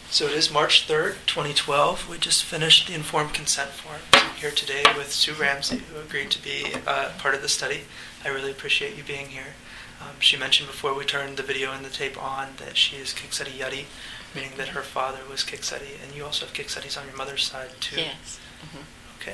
So it is March 3rd, 2012. We just finished the informed consent form. I'm here today with Sue Ramsey, who agreed to be part of the study. I really appreciate you being here. She mentioned before we turned the video and the tape on that she is Kikseti Yati, meaning that her father was Kikseti, and you also have Kiksetis on your mother's side too. Yes. Mm-hmm. Okay.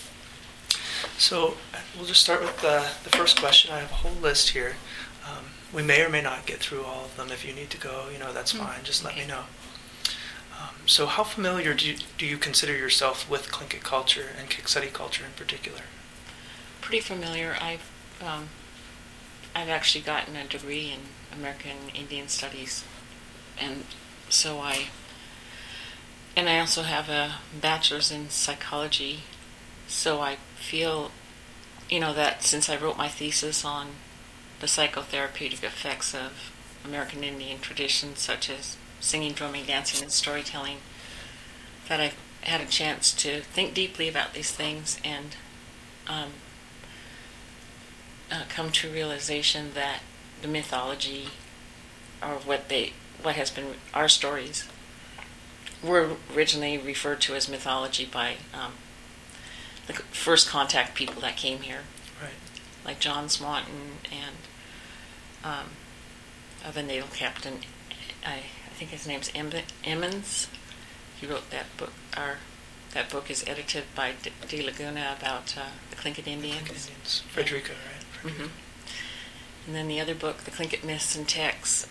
So we'll just start with the first question. I have a whole list here. We may or may not get through all of them. If you need to go, that's fine. Just let me know. So how familiar do you consider yourself with Tlingit culture and Kikseti culture in particular? Pretty familiar. I've actually gotten a degree in American Indian Studies, and so I also have a bachelor's in psychology. So I feel, that since I wrote my thesis on the psychotherapeutic effects of American Indian traditions such as singing, drumming, dancing, and storytelling, that I've had a chance to think deeply about these things and come to realization that the mythology, or what has been our stories, were originally referred to as mythology by the first contact people that came here, right? Like John Swanton and the naval captain. I think his name's Emmons. He wrote that book. That book is edited by De Laguna about the Tlingit Indians. Frederica, right? Frederica. Mm-hmm. And then the other book, The Tlingit Myths and Texts,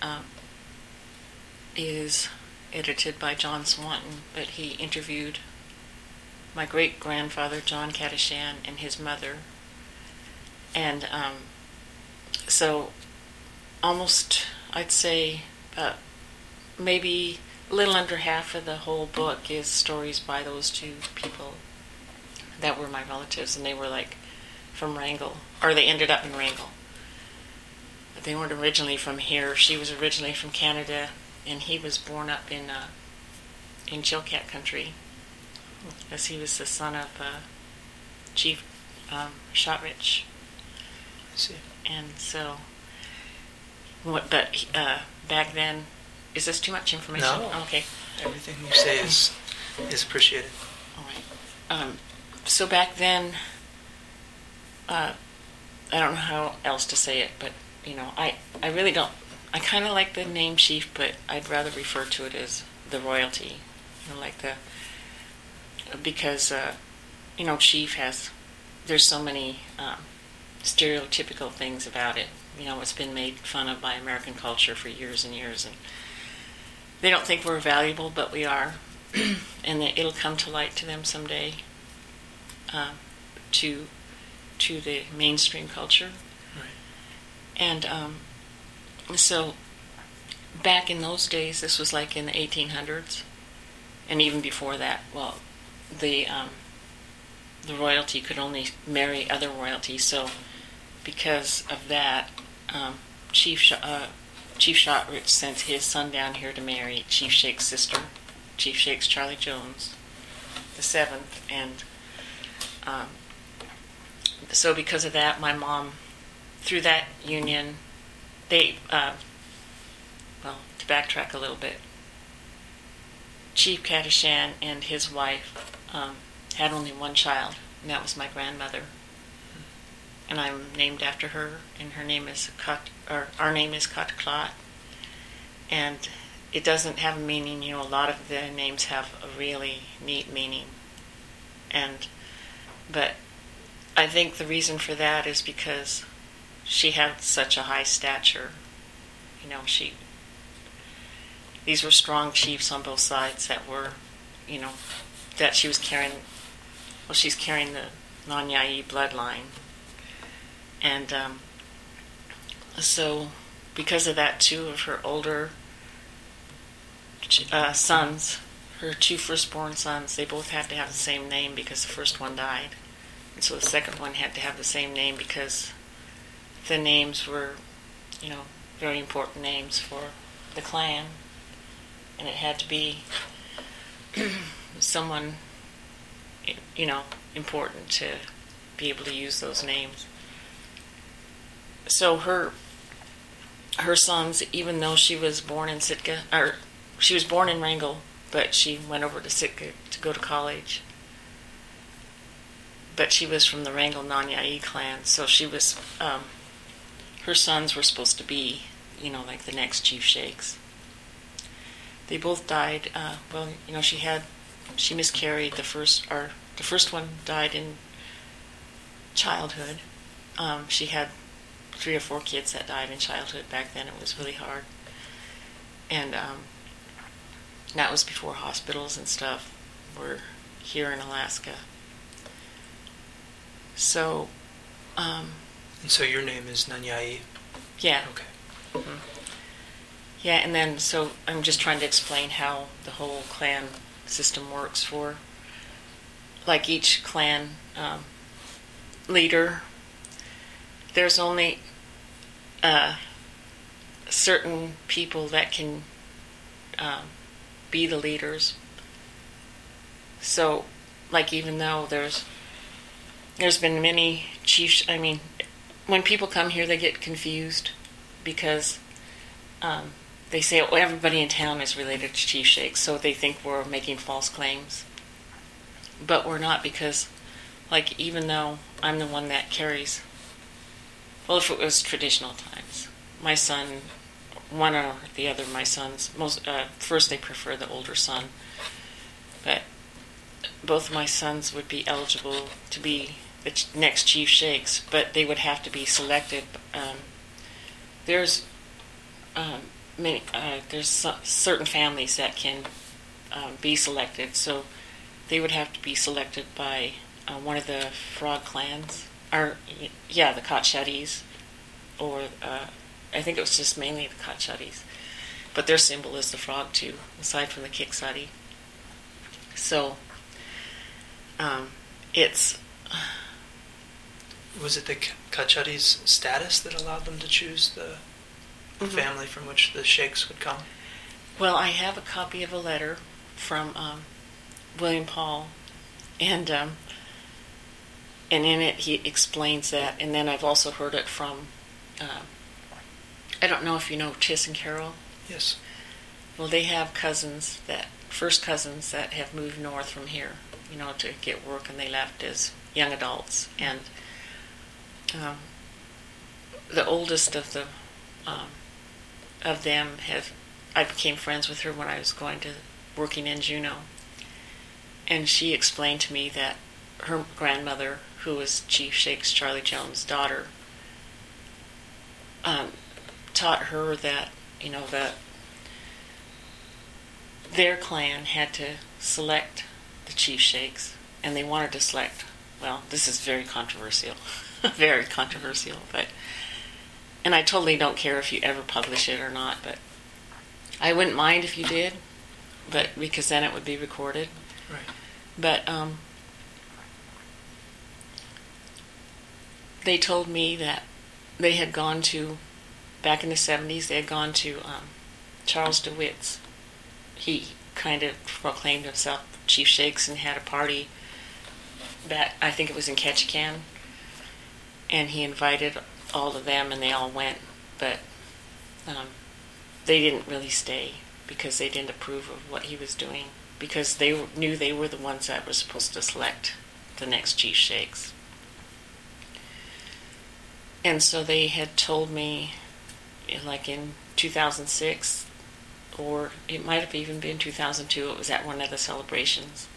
is edited by John Swanton, but he interviewed my great-grandfather, John Kadashan, and his mother. And so almost, I'd say, maybe a little under half of the whole book is stories by those two people that were my relatives, and they were from Wrangell, or they ended up in Wrangell. But they weren't originally from here. She was originally from Canada, and he was born up in Chilkat country, as he was the son of Chief Shotrich. I see. And so, but back then, is this too much information? No. Oh, okay. Everything you say is appreciated. All right. So back then, I don't know how else to say it, but I really don't. I kind of like the name chief, but I'd rather refer to it as the royalty. Because chief has. There's so many stereotypical things about it. It's been made fun of by American culture for years and years, and they don't think we're valuable, but we are, and it'll come to light to them someday. To the mainstream culture, right? And so back in those days, this was like in the 1800s, and even before that. Well, the royalty could only marry other royalty, so because of that, Chief Shotrich sent his son down here to marry Chief Sheikh's sister, Chief Sheikh's Charlie Jones, the seventh, and so because of that, my mom, through that union, to backtrack a little bit, Chief Kadashan and his wife had only one child, and that was my grandmother. And I'm named after her, and our name is Katklat. And it doesn't have a meaning. A lot of the names have a really neat meaning. But I think the reason for that is because she had such a high stature. These were strong chiefs on both sides that were, that she was carrying. Well, she's carrying the Nanyai bloodline. And so because of that, two of her older sons, her two firstborn sons, they both had to have the same name because the first one died. And so the second one had to have the same name because the names were, very important names for the clan. And it had to be someone, important to be able to use those names. So her sons, even though she was born in Sitka, or she was born in Wrangell, but she went over to Sitka to go to college. But she was from the Wrangell Nanyai clan, so she was, her sons were supposed to be, like the next chief sheikhs. They both died, she miscarried the first one died in childhood. She had 3 or 4 kids that died in childhood. Back then it was really hard. And that was before hospitals and stuff were here in Alaska. So, and so your name is Nanyai? Yeah. Okay. Mm-hmm. Yeah, and then, so I'm just trying to explain how the whole clan system works for, like, each clan leader. There's only certain people that can be the leaders. So, like, even though there's been many chiefs, when people come here, they get confused because they say, oh, everybody in town is related to chief sheikhs, so they think we're making false claims. But we're not, because, like, even though I'm the one that carries, well, if it was traditional times, my son, one or the other of my sons, first they prefer the older son, but both of my sons would be eligible to be the next chief sheikhs, but they would have to be selected. There's certain families that can be selected, so they would have to be selected by one of the frog clans, or the Kotchatis, or I think it was just mainly the Kotchatis, but their symbol is the frog too, aside from the Kiksati. So it's. Was it the Kotchatis' status that allowed them to choose the family from which the sheikhs would come? Well, I have a copy of a letter from William Paul, and in it he explains that. And then I've also heard it from, I don't know if you know Tiss and Carol. Yes. Well, they have first cousins that have moved north from here, to get work, and they left as young adults. And the oldest of them I became friends with her when I was working in Juneau, and she explained to me that her grandmother, who was Chief Sheikh Charlie Jones' daughter, taught her that their clan had to select the chief sheikhs, and they wanted to select. Well, this is very controversial. Very controversial, and I totally don't care if you ever publish it or not, but I wouldn't mind if you did, but because then it would be recorded. Right. But they told me that they had gone to, back in the 70s, they had gone to Charles DeWitt's. He kind of proclaimed himself Chief Sheikhs and had a party I think it was in Ketchikan. And he invited all of them, and they all went, but they didn't really stay because they didn't approve of what he was doing, because they knew they were the ones that were supposed to select the next chief sheikhs. And so they had told me, like in 2006, or it might have even been 2002, it was at one of the celebrations.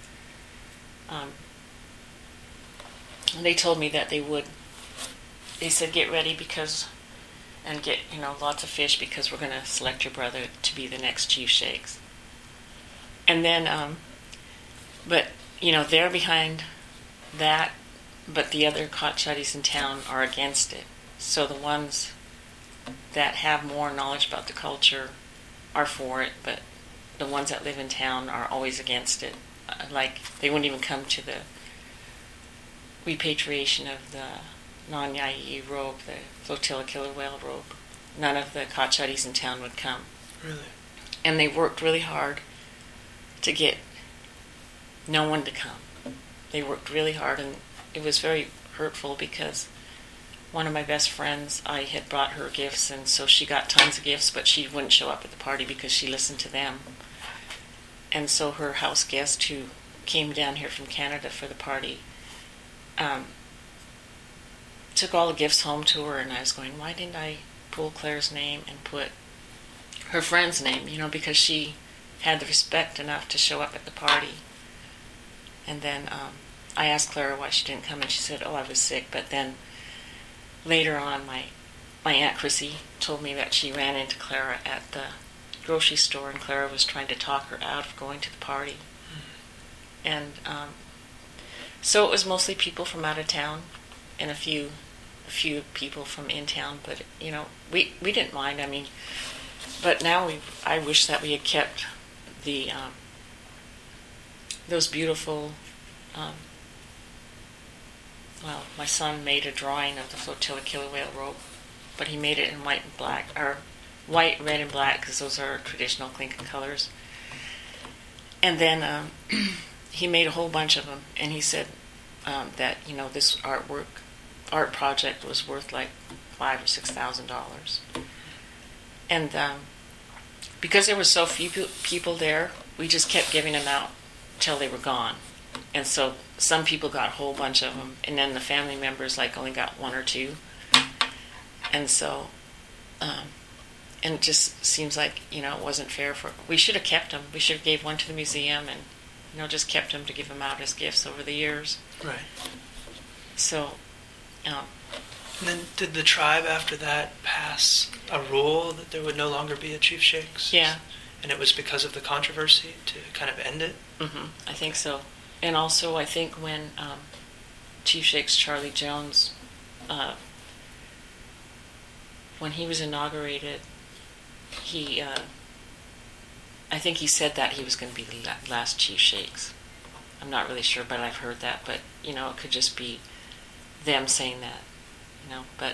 They told me that they said, get ready and get, lots of fish, because we're going to select your brother to be the next chief sheikhs. And then, but, they're behind that, but the other Kotchatis in town are against it. So the ones that have more knowledge about the culture are for it, but the ones that live in town are always against it. Like, they wouldn't even come to the repatriation of the Nanyai robe, the flotilla killer whale robe. None of the Kotchatis in town would come. Really? And they worked really hard to get no one to come. They worked really hard, and it was very hurtful, because one of my best friends, I had brought her gifts, and so she got tons of gifts, but she wouldn't show up at the party because she listened to them. And so her house guest, who came down here from Canada for the party, took all the gifts home to her, and I was going, why didn't I pull Claire's name and put her friend's name, because she had the respect enough to show up at the party. And then I asked Clara why she didn't come, and she said, I was sick. But then later on, my Aunt Chrissy told me that she ran into Clara at the grocery store, and Clara was trying to talk her out of going to the party. And so it was mostly people from out of town and a few people from in town, but we didn't mind. I mean, but now I wish that we had kept the those beautiful. Well, my son made a drawing of the flotilla killer whale rope, but he made it in white and black, or white, red, and black, because those are traditional Tlingit colors. And then he made a whole bunch of them, and he said that this art project was worth like $5,000 or $6,000. And because there were so few people there, we just kept giving them out till they were gone. And so some people got a whole bunch of them, and then the family members only got one or two. And so, and it just seems like it wasn't fair we should have kept them. We should have gave one to the museum, and just kept them to give them out as gifts over the years. Right. So. And then did the tribe after that pass a rule that there would no longer be a Chief Shakes? Yeah. And it was because of the controversy to kind of end it? Mm-hmm. I think so. And also I think when Chief Shakes Charlie Jones, when he was inaugurated, I think he said that he was going to be the last Chief Shakes. I'm not really sure, but I've heard that. But, it could just be them saying that, But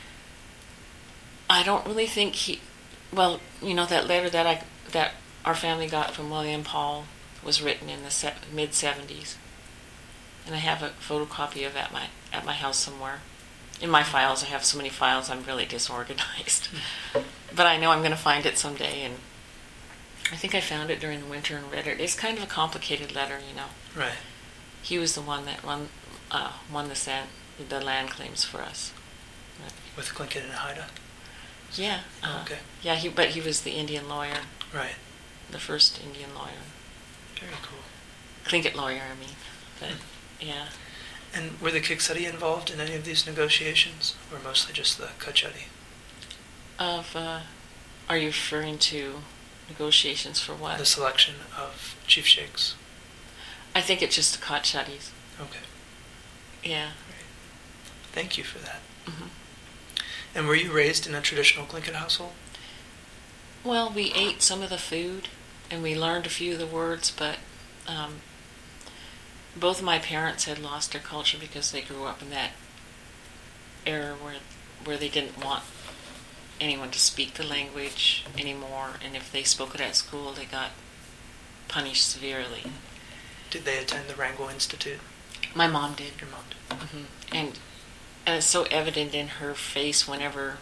I don't really think that letter that our family got from William Paul was written in the mid-70s. And I have a photocopy of it at my house somewhere. In my files, I have so many files, I'm really disorganized. But I know I'm going to find it someday, and I think I found it during the winter and read it. It's kind of a complicated letter, Right. He was the one that won the land claims for us. With Tlingit and Haida? Yeah. Okay. Yeah, but he was the Indian lawyer. Right. The first Indian lawyer. Very cool. Tlingit lawyer, I mean. But, yeah. And were the Kiksadi involved in any of these negotiations, or mostly just the Kachadi? Are you referring to negotiations for what? The selection of Chief Shakes. I think it's just the Kachadis. Okay. Yeah. Great. Thank you for that. Mm-hmm. And were you raised in a traditional Tlingit household? Well, we ate some of the food, and we learned a few of the words, but both of my parents had lost their culture because they grew up in that era where they didn't want anyone to speak the language anymore, and if they spoke it at school, they got punished severely. Did they attend the Wrangell Institute? My mom did. Your mom did? Mm-hmm. And it's so evident in her face whenever,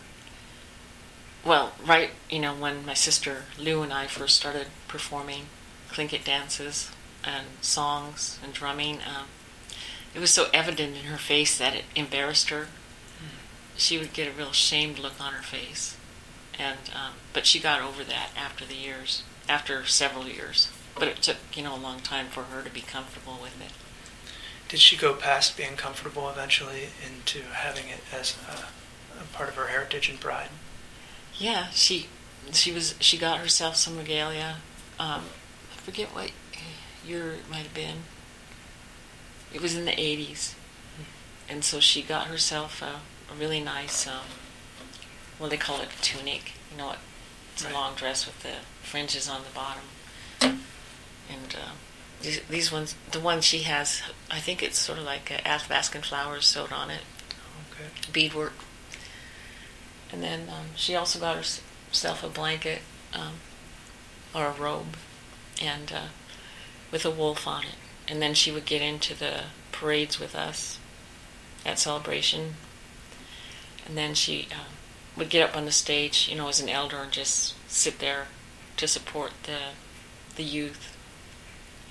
when my sister Lou and I first started performing Tlingit dances and songs and drumming, it was so evident in her face that it embarrassed her. She would get a real shamed look on her face, and but she got over that after several years. But it took a long time for her to be comfortable with it. Did she go past being comfortable eventually into having it as a part of her heritage and pride? Yeah, she got herself some regalia. I forget what year it might have been. It was in the 80s, and so she got herself a really nice, they call it a tunic. It's a long dress with the fringes on the bottom. And these ones, the one she has, I think it's sort of like Athabascan flowers sewed on it. Okay. Beadwork. And then she also got herself a blanket or a robe, and with a wolf on it. And then she would get into the parades with us at Celebration. And then she would get up on the stage, as an elder, and just sit there to support the youth.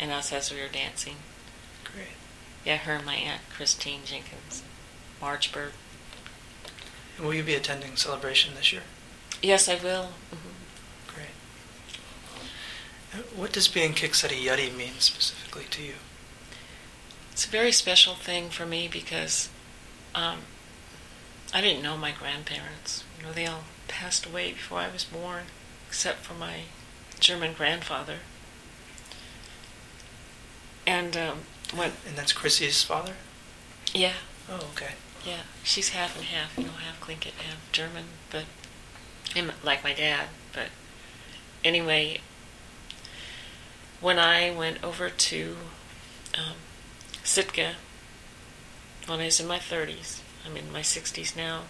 and us as we were dancing. Great. Yeah, her and my Aunt Christine Jenkins, Marchburg. And will you be attending Celebration this year? Yes, I will. Great. What does being Kiksadi Yadi mean specifically to you? It's a very special thing for me because I didn't know my grandparents. They all passed away before I was born, except for my German grandfather. And And that's Chrissy's father? Yeah. Oh, okay. Yeah, she's half and half, half Tlingit, half German, but like my dad. But anyway, when I went over to Sitka, when I was in my 30s, I'm in my 60s now,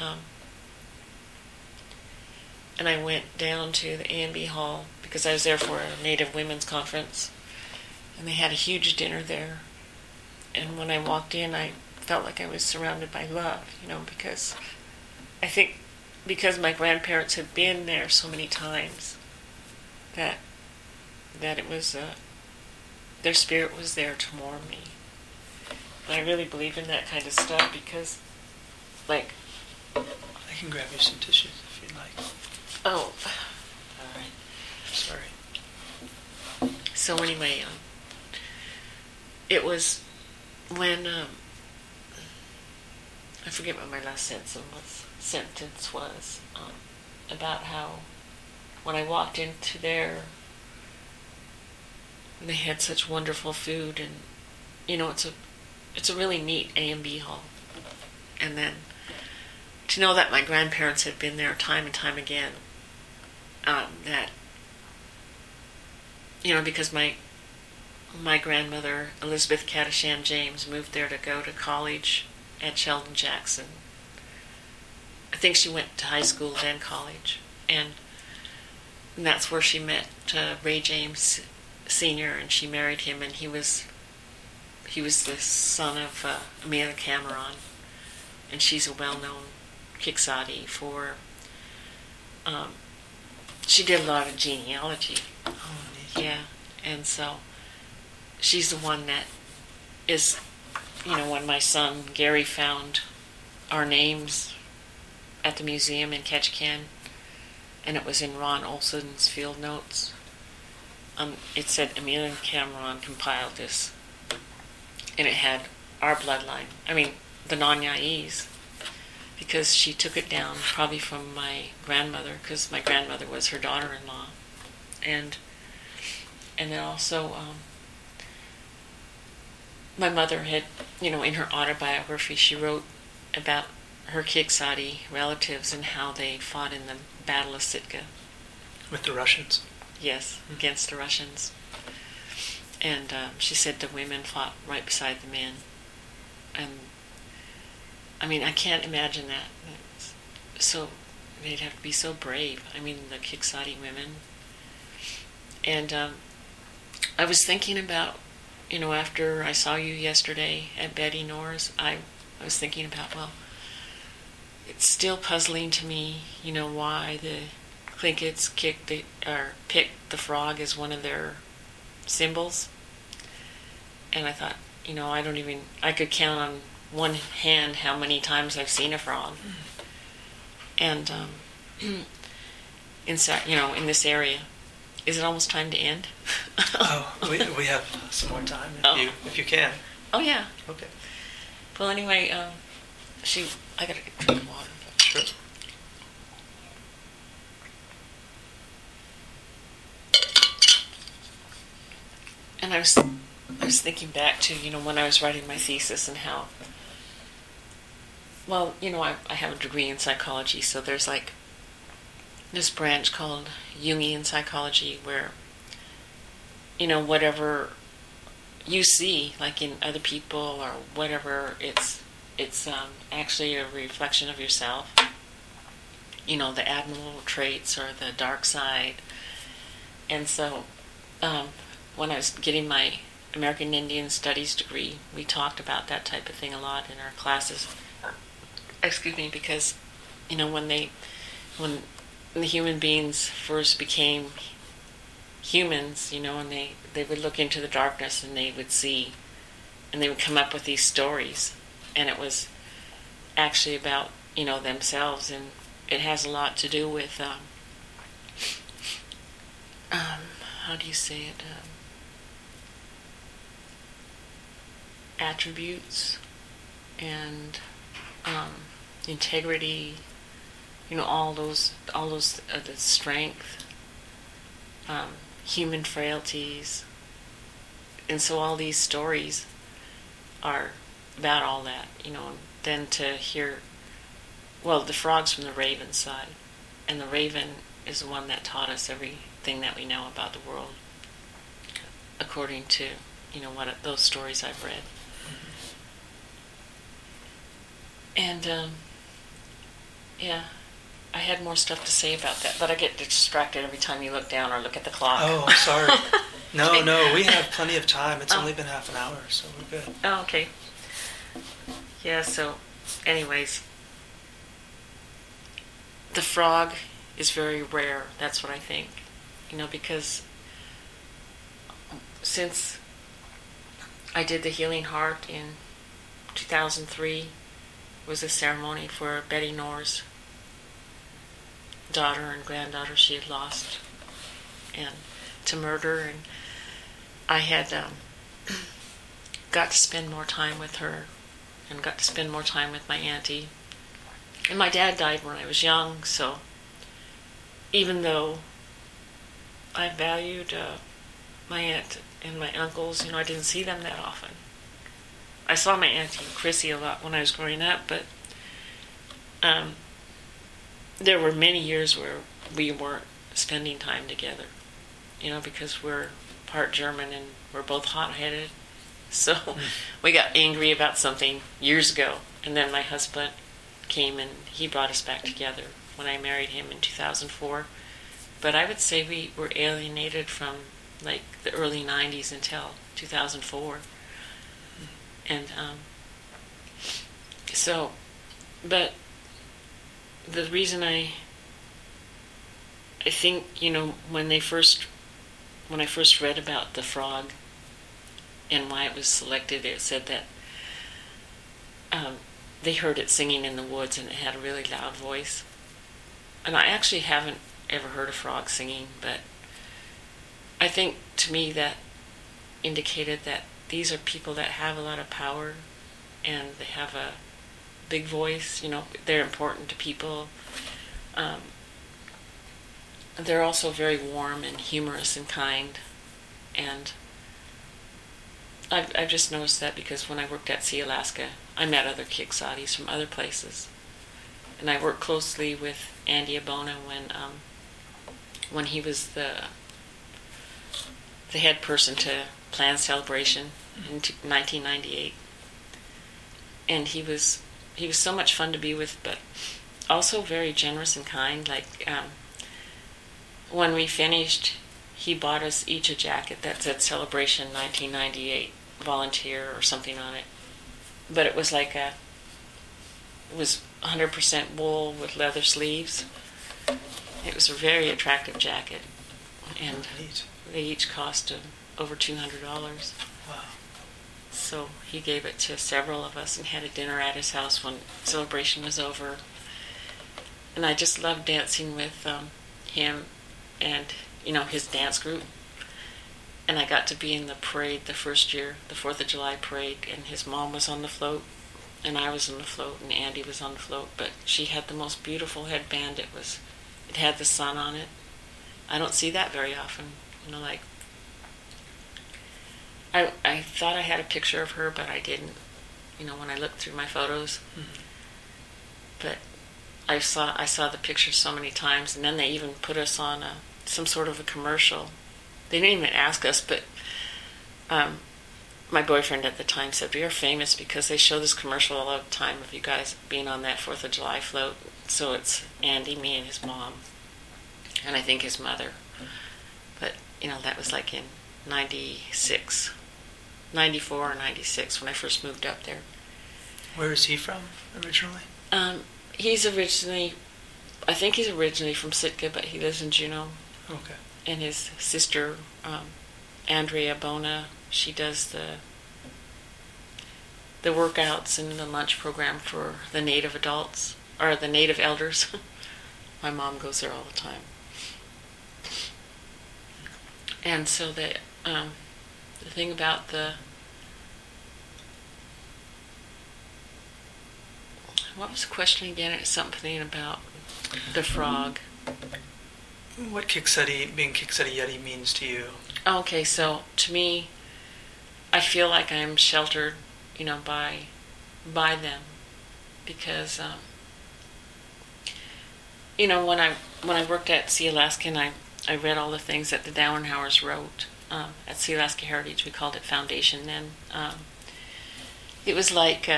and I went down to the A&B Hall because I was there for a Native Women's Conference, and they had a huge dinner there. And when I walked in, I felt like I was surrounded by love, because I think because my grandparents had been there so many times that it was their spirit was there to warm me. And I really believe in that kind of stuff because, I can grab you some tissues if you'd like. Oh, all right. Sorry. So anyway, it was when I forget what my last sentence was about how when I walked into there, they had such wonderful food, and it's a really neat A&B hall, and then to know that my grandparents had been there time and time again, that because my grandmother, Elizabeth Kadashan James, moved there to go to college at Sheldon Jackson. I think she went to high school, then college. And that's where she met Ray James Sr., and she married him, and he was the son of Amelia Cameron, and she's a well-known Kiksadi for... she did a lot of genealogy. Oh, neat. Yeah, and so... she's the one that is, when my son Gary found our names at the museum in Ketchikan, and it was in Ron Olson's field notes. It said Amelia Cameron compiled this, and it had our bloodline. I mean, the Nanya'is, because she took it down probably from my grandmother, because my grandmother was her daughter-in-law, and then also. My mother had, in her autobiography, she wrote about her Kiksadi relatives and how they fought in the Battle of Sitka. With the Russians? Yes, against the Russians. And she said the women fought right beside the men. And, I can't imagine that. So, they'd have to be so brave. The Kiksadi women. And I was thinking about, after I saw you yesterday at Betty Norris, I was thinking about, it's still puzzling to me, why the Tlinkits picked the frog as one of their symbols. And I thought, I could count on one hand how many times I've seen a frog. And, in this area. Is it almost time to end? we have some more time if you can. Oh, yeah. Okay. Well, anyway, I gotta drink water. Sure. And I was thinking back to, when I was writing my thesis and how, I have a degree in psychology, so there's this branch called Jungian psychology where, whatever you see, like in other people or whatever, it's actually a reflection of yourself. The admirable traits or the dark side. And so, when I was getting my American Indian Studies degree, we talked about that type of thing a lot in our classes. Excuse me, because, when the human beings first became humans, and they would look into the darkness and they would see, and they would come up with these stories, and it was actually about themselves, and it has a lot to do with how do you say it, attributes and integrity, all those the strength, human frailties, and so all these stories are about all that, and then to hear, the frog's from the raven side, and the raven is the one that taught us everything that we know about the world, according to what those stories I've read. And I had more stuff to say about that, but I get distracted every time you look down or look at the clock. Oh, I'm sorry. No, we have plenty of time. It's only been half an hour, so we're good. Oh, okay. Yeah, so anyways, the frog is very rare. That's what I think. Because since I did the Healing Heart in 2003, was a ceremony for Betty Knorr's daughter and granddaughter she had lost and to murder, and I had got to spend more time with her and got to spend more time with my auntie. And my dad died when I was young, so even though I valued my aunt and my uncles, I didn't see them that often. I saw my auntie Chrissy a lot when I was growing up, but there were many years where we weren't spending time together, because we're part German and we're both hot-headed. So we got angry about something years ago, and then my husband came and he brought us back together when I married him in 2004. But I would say we were alienated from like the early 90s until 2004. And but the reason I think, when I first read about the frog and why it was selected, it said that they heard it singing in the woods and it had a really loud voice. And I actually haven't ever heard a frog singing, but I think to me that indicated that these are people that have a lot of power and they have a big voice, they're important to people. They're also very warm and humorous and kind, and I've just noticed that because when I worked at Sea Alaska, I met other Quixotes from other places, and I worked closely with Andy Abona when he was the head person to plan Celebration in 1998, and he was so much fun to be with, but also very generous and kind. Like when we finished, he bought us each a jacket that said Celebration 1998 Volunteer or something on it, but it was like it was 100% wool with leather sleeves. It was a very attractive jacket, and they each cost over $200. Wow. So he gave it to several of us and had a dinner at his house when Celebration was over. And I just loved dancing with him and, his dance group. And I got to be in the parade the first year, the 4th of July parade, and his mom was on the float, and I was on the float, and Andy was on the float. But she had the most beautiful headband. It had the sun on it. I don't see that very often, like I thought I had a picture of her, but I didn't, when I looked through my photos. Mm-hmm. But I saw the picture so many times, and then they even put us on some sort of a commercial. They didn't even ask us, but my boyfriend at the time said, "We are famous because they show this commercial all the time of you guys being on that 4th of July float." So it's Andy, me, and his mom, and I think his mother. But, that was like in 96, 94 or 96 when I first moved up there. Where is he from originally? I think he's originally from Sitka, but he lives in Juneau. Okay. and his sister, Andrea Bona, she does the workouts and the lunch program for the Native adults, or the Native elders. My mom goes there all the time. And so the thing about what was the question again? It's something about the frog. What being Kiksadi Yeti means to you? Okay, so to me, I feel like I'm sheltered, by them, because when I worked at Sea Alaskan, I read all the things that the Dowenhowers wrote at Sea Alaska Heritage. We called it Foundation then. It was like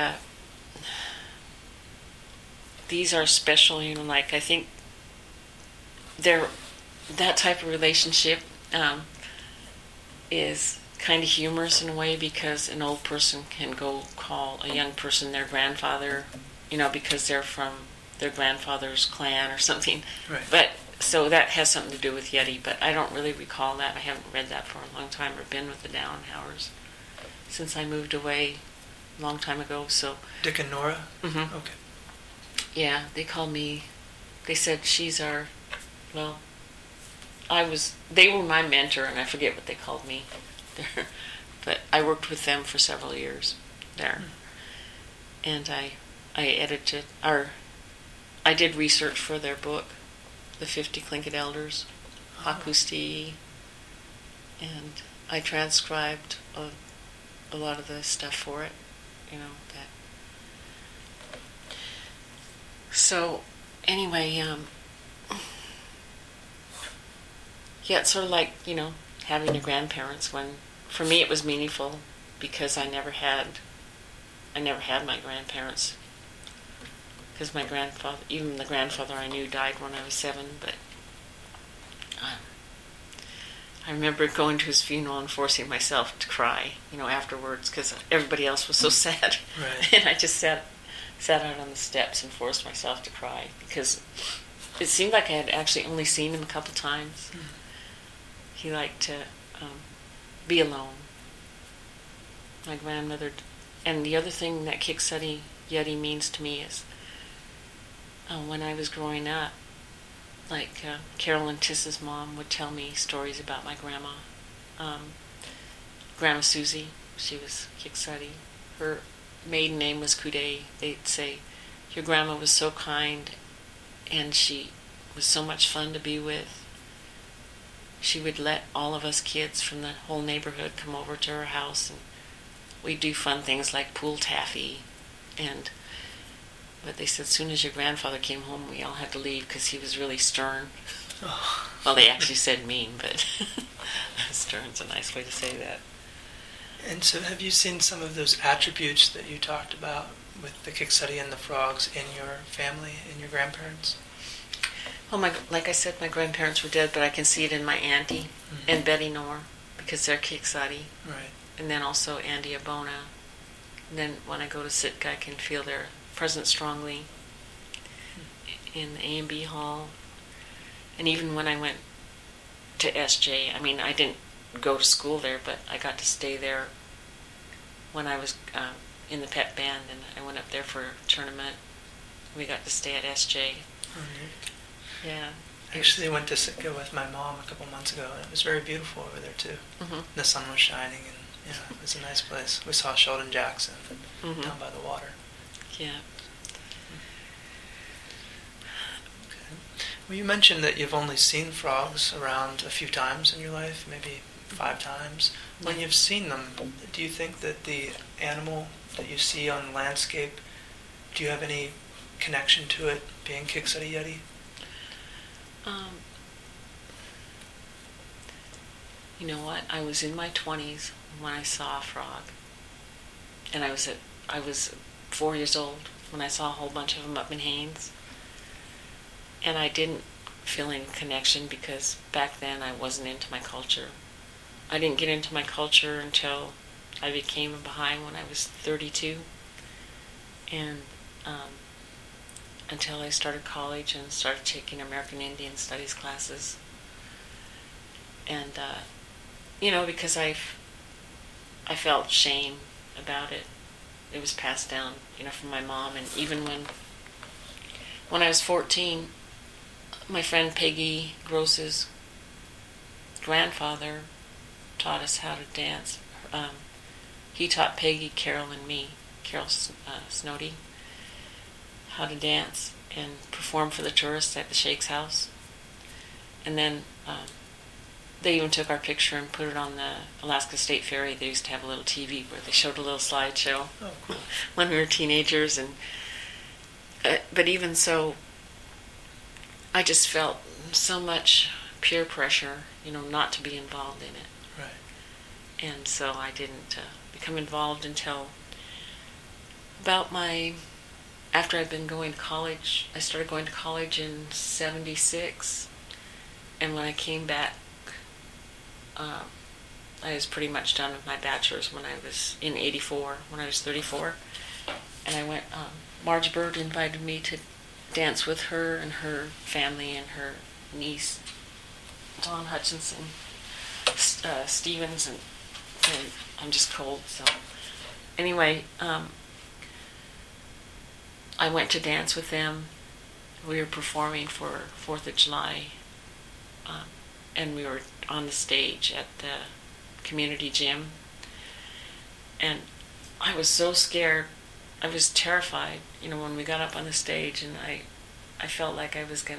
these are special, like I think they're that type of relationship is kind of humorous in a way, because an old person can go call a young person their grandfather, because they're from their grandfather's clan or something. Right. But so that has something to do with Yeti, but I don't really recall that. I haven't read that for a long time or been with the Dowenhowers since I moved away a long time ago. So Dick and Nora? Mm-hmm. Okay. Yeah, they said she's our, well, they were my mentor, and I forget what they called me there, but I worked with them for several years there. And I edited, or I did research for their book, The 50 Tlingit Elders, Hakusti, and I transcribed a lot of the stuff for it, that. So, anyway, yeah, it's sort of like, having your grandparents. For me it was meaningful because I never had my grandparents. Because my grandfather, even the grandfather I knew, died when I was 7, but I remember going to his funeral and forcing myself to cry, afterwards, because everybody else was so sad. Right. And I just sat out on the steps and forced myself to cry, because it seemed like I had actually only seen him a couple times. He liked to be alone. My grandmother, and the other thing that Kiksadi Yeti means to me is when I was growing up, like Carolyn Tiss's mom would tell me stories about my grandma. Grandma Susie, she was Kiksadi. Her maiden name was Kude. They'd say, your grandma was so kind and she was so much fun to be with. She would let all of us kids from the whole neighborhood come over to her house, and we'd do fun things like pool taffy. But they said as soon as your grandfather came home, we all had to leave because he was really stern. Oh. Well, they actually said mean, but stern's a nice way to say that. And so have you seen some of those attributes that you talked about with the Kiksadi and the frogs in your family, in your grandparents? Well, like I said, my grandparents were dead, but I can see it in my auntie and Betty Knorr, because they're Kiksadi. Right. And then also Andy Abona. And then when I go to Sitka, I can feel their presence strongly in the A&B hall. And even when I went to SJ, I didn't go to school there, but I got to stay there when I was in the pep band, and I went up there for a tournament. We got to stay at SJ. Oh, neat. Yeah. Actually, I went to Sitka with my mom a couple months ago, and it was very beautiful over there too. Mm-hmm. The sun was shining, and it was a nice place. We saw Sheldon Jackson down by the water. Yeah. Okay. Well, you mentioned that you've only seen frogs around a few times in your life, maybe 5 times. When you've seen them, do you think that the animal that you see on the landscape, do you have any connection to it being Kiksadi Yeti? You know what? I was in my 20s when I saw a frog, and I was 4 years old when I saw a whole bunch of them up in Haines, and I didn't feel any connection because back then I wasn't into my culture. I didn't get into my culture until I became a Baha'i when I was 32, and until I started college and started taking American Indian Studies classes. And, because I felt shame about it. It was passed down, from my mom. And even when I was 14, my friend Peggy Gross's grandfather taught us how to dance. He taught Peggy, Carol, and me, Carol Snowdy, how to dance and perform for the tourists at the Shakes house. And then they even took our picture and put it on the Alaska State Ferry. They used to have a little TV where they showed a little slideshow when we were teenagers. And but even so, I just felt so much peer pressure, not to be involved in it. Right. And so I didn't become involved until after I'd been going to college. I started going to college in 76. And when I came back, I was pretty much done with my bachelor's when I was in 84, when I was 34. And I went, Marge Bird invited me to dance with her and her family and her niece, Dawn Hutchinson, Stevens, and I'm just cold. So anyway, I went to dance with them. We were performing for 4th of July, and we were on the stage at the community gym. And I was so scared. I was terrified, when we got up on the stage, and I felt like I was going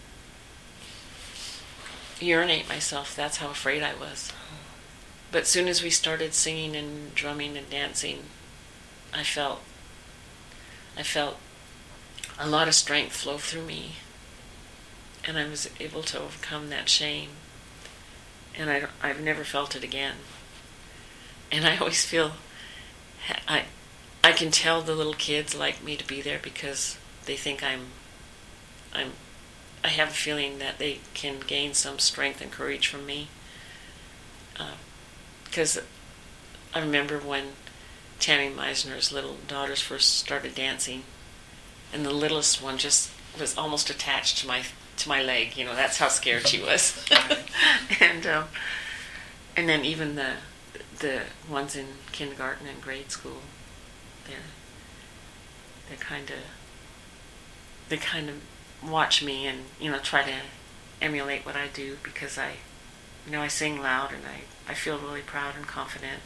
to urinate myself. That's how afraid I was. But as soon as we started singing and drumming and dancing, I felt a lot of strength flow through me, and I was able to overcome that shame. And I've never felt it again. And I always feel I can tell the little kids like me to be there because they think I have a feeling that they can gain some strength and courage from me. Because I remember when Tammy Meisner's little daughters first started dancing, and the littlest one just was almost attached to my leg. That's how scared she was. And then even the ones in kindergarten and grade school, they kind of watch me and try to emulate what I do, because I sing loud and I feel really proud and confident.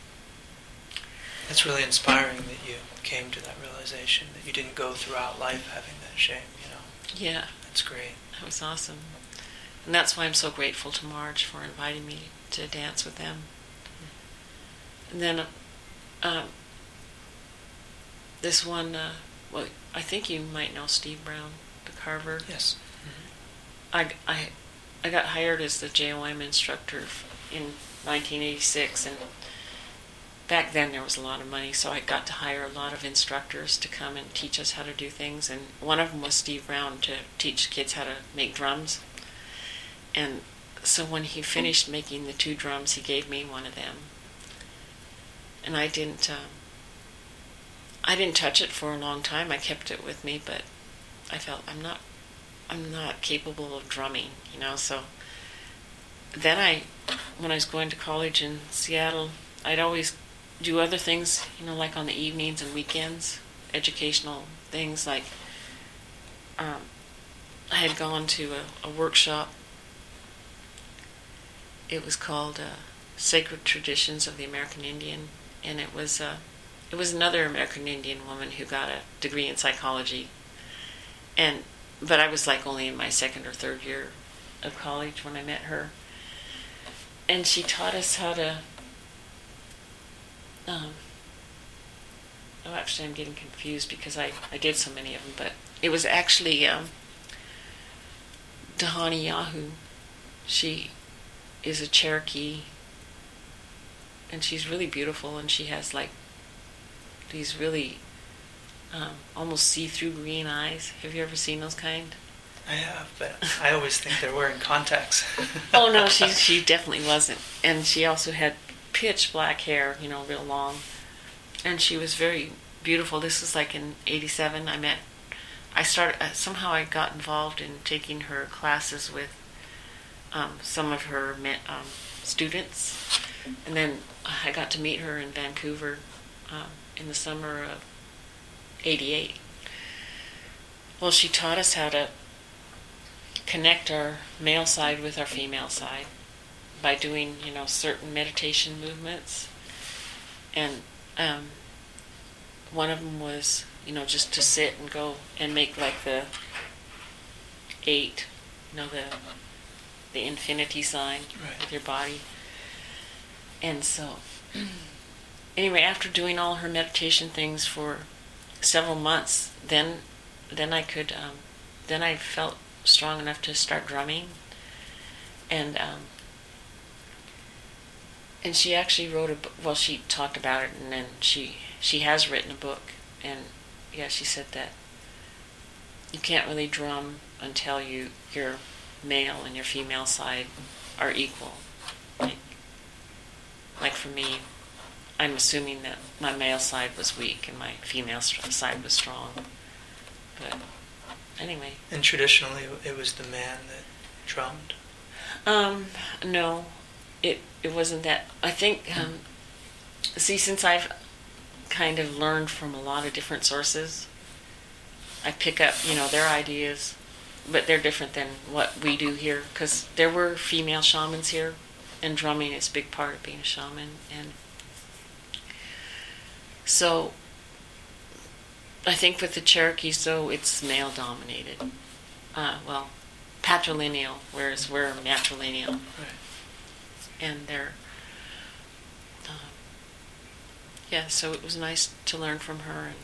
It's really inspiring that you came to that realization, that you didn't go throughout life having that shame. Yeah, that's great. That was awesome, and that's why I'm so grateful to Marge for inviting me to dance with them. And then this one, I think you might know Steve Brown, the carver. Yes. Mm-hmm. I got hired as the JOM instructor in 1986, and back then there was a lot of money, so I got to hire a lot of instructors to come and teach us how to do things, and one of them was Steve Brown, to teach kids how to make drums. And so when he finished making the 2 drums, he gave me one of them. And I didn't touch it for a long time. I kept it with me, but I felt I'm not capable of drumming, so then when I was going to college in Seattle, I'd always do other things, like on the evenings and weekends, educational things, like I had gone to a workshop. It was called Sacred Traditions of the American Indian, and it was another American Indian woman who got a degree in psychology, but I was only in my 2nd or 3rd year of college when I met her, and she taught us how to. Actually, I'm getting confused because I did so many of them, but it was actually Dahani Yahoo. She is a Cherokee, and she's really beautiful, and she has these really almost see-through green eyes. Have you ever seen those kind? I have, but I always think they're wearing contacts. Oh no, she definitely wasn't. And she also had pitch black hair, real long, and she was very beautiful. This was in 87. Somehow I got involved in taking her classes with some of her students. And then I got to meet her in Vancouver in the summer of '88. Well, she taught us how to connect our male side with our female side by doing, certain meditation movements. And one of them was, just to sit and go and make like the 8, the infinity sign with your body. And so, anyway, after doing all her meditation things for several months, then I could, then I felt strong enough to start drumming. And she actually wrote a book. Well, she talked about it, and then she has written a book. And yeah, she said that you can't really drum until your male and your female side are equal. Like for me, I'm assuming that my male side was weak and my female side was strong. But anyway. And traditionally, it was the man that drummed? No, it wasn't that. I think, since I've kind of learned from a lot of different sources, I pick up, their ideas, but they're different than what we do here, because there were female shamans here, and drumming is a big part of being a shaman. And so I think with the Cherokees, though, it's male-dominated. Patrilineal, whereas we're matrilineal. Right. And they're... so it was nice to learn from her. And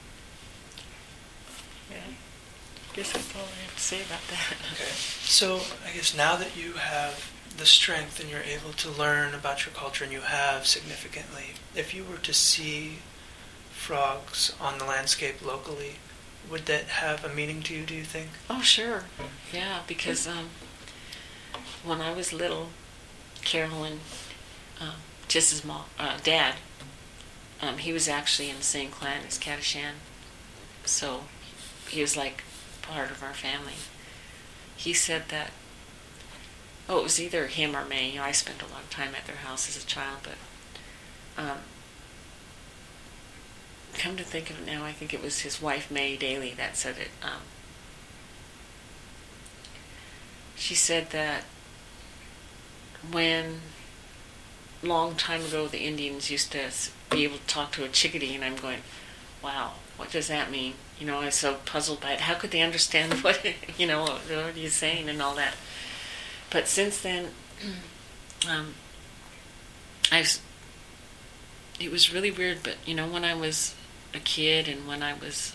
I guess that's all I have to say about that. Okay. So I guess now that you have the strength and you're able to learn about your culture, and you have significantly, if you were to see frogs on the landscape locally, would that have a meaning to you, do you think? Oh, sure. Yeah, because when I was little, Carolyn, Jess's dad, he was actually in the same clan as Kadashan, so he was like part of our family. He said that, it was either him or May. I spent a lot of time at their house as a child, but come to think of it now, I think it was his wife, May Daly, that said it. She said that when, long time ago, the Indians used to be able to talk to a chickadee, and I'm going, wow, what does that mean? I was so puzzled by it. How could they understand what are you saying and all that? But since then, it was really weird, but, when I was a kid and when I was,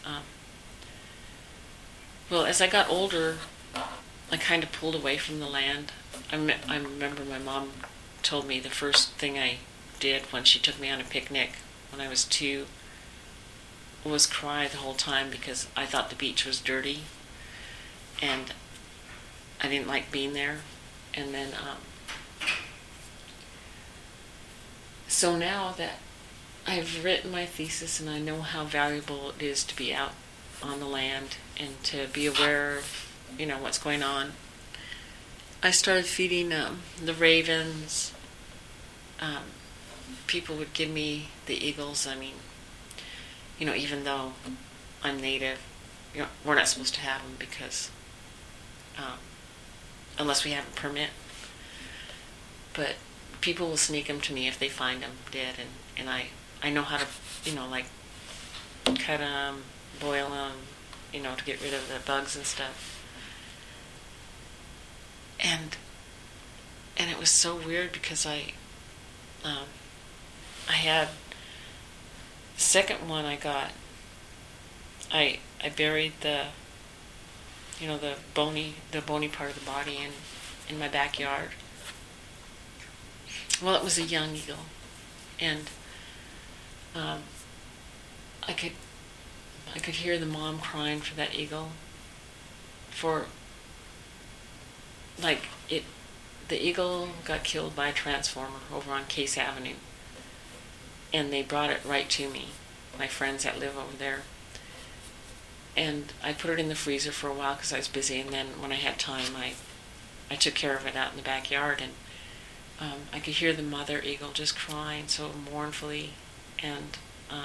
as I got older, I kind of pulled away from the land. I remember my mom told me the first thing I did when she took me on a picnic when I was 2 was cry the whole time because I thought the beach was dirty and I didn't like being there. And then, so now that I've written my thesis and I know how valuable it is to be out on the land and to be aware of, what's going on, I started feeding the ravens. People would give me the eagles. I mean, even though I'm native, we're not supposed to have them because, unless we have a permit. But people will sneak them to me if they find them dead, and I know how to, cut them, boil them, to get rid of the bugs and stuff. And it was so weird because I had the second one I got. I buried the bony part of the body in my backyard. Well, it was a young eagle, and I could hear the mom crying for that eagle. The eagle got killed by a transformer over on Case Avenue, and they brought it right to me, my friends that live over there. And I put it in the freezer for a while because I was busy, and then when I had time, I took care of it out in the backyard, and I could hear the mother eagle just crying so mournfully, and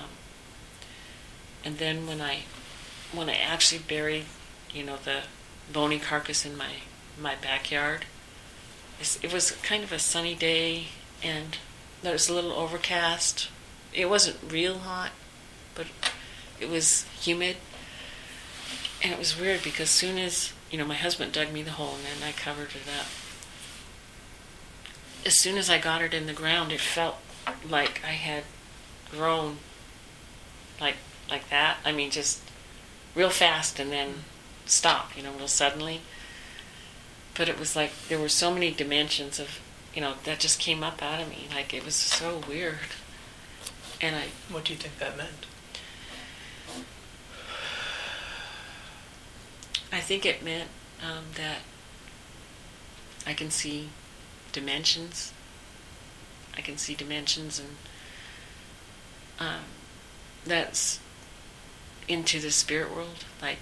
then when I actually buried, the bony carcass in my backyard, it was kind of a sunny day, and there was a little overcast. It wasn't real hot, but it was humid, and it was weird because as soon as my husband dug me the hole and then I covered it up. As soon as I got it in the ground, it felt like I had grown like that. I mean, just real fast and then stop, real suddenly. But it was like there were so many dimensions of, that just came up out of me. Like, it was so weird. And What do you think that meant? I think it meant that I can see dimensions. I can see dimensions, and that's into the spirit world. Like,